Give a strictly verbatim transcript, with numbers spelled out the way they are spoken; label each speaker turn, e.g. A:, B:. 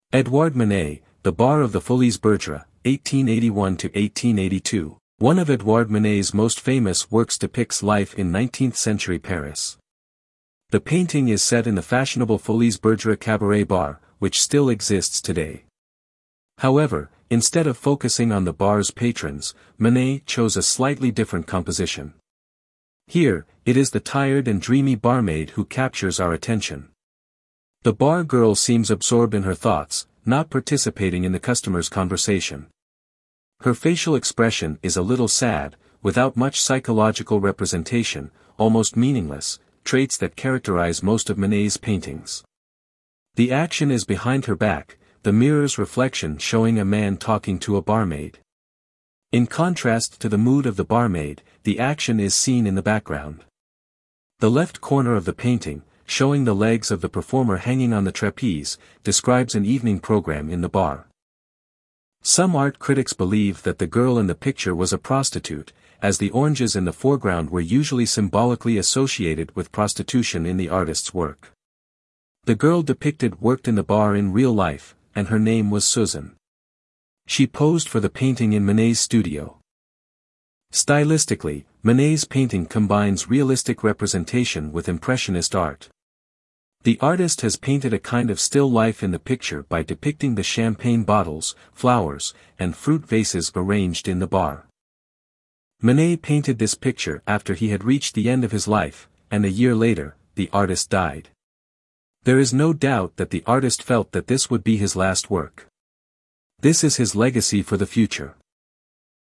A: Edouard Manet, The Bar of the Folies Bergère, eighteen eighty-one to eighteen eighty-two. One of Edouard Manet's most famous works depicts life in nineteenth century Paris. The painting is set in the fashionable Folies Bergère cabaret bar, which still exists today. However, instead of focusing on the bar's patrons, Manet chose a slightly different composition. Here, it is the tired and dreamy barmaid who captures our attention. The bar girl seems absorbed in her thoughts, not participating in the customer's conversation. Her facial expression is a little sad, without much psychological representation, almost meaningless, traits that characterize most of Manet's paintings. The action is behind her back, the mirror's reflection showing a man talking to a barmaid. In contrast to the mood of the barmaid, the action is seen in the background. The left corner of the painting, showing the legs of the performer hanging on the trapeze, describes an evening program in the bar. Some art critics believe that the girl in the picture was a prostitute, as the oranges in the foreground were usually symbolically associated with prostitution in the artist's work. The girl depicted worked in the bar in real life, and her name was Suzanne. She posed for the painting in Manet's studio. Stylistically, Manet's painting combines realistic representation with impressionist art. The artist has painted a kind of still life in the picture by depicting the champagne bottles, flowers, and fruit vases arranged in the bar. Manet painted this picture after he had reached the end of his life, and a year later, the artist died. There is no doubt that the artist felt that this would be his last work. This is his legacy for the future.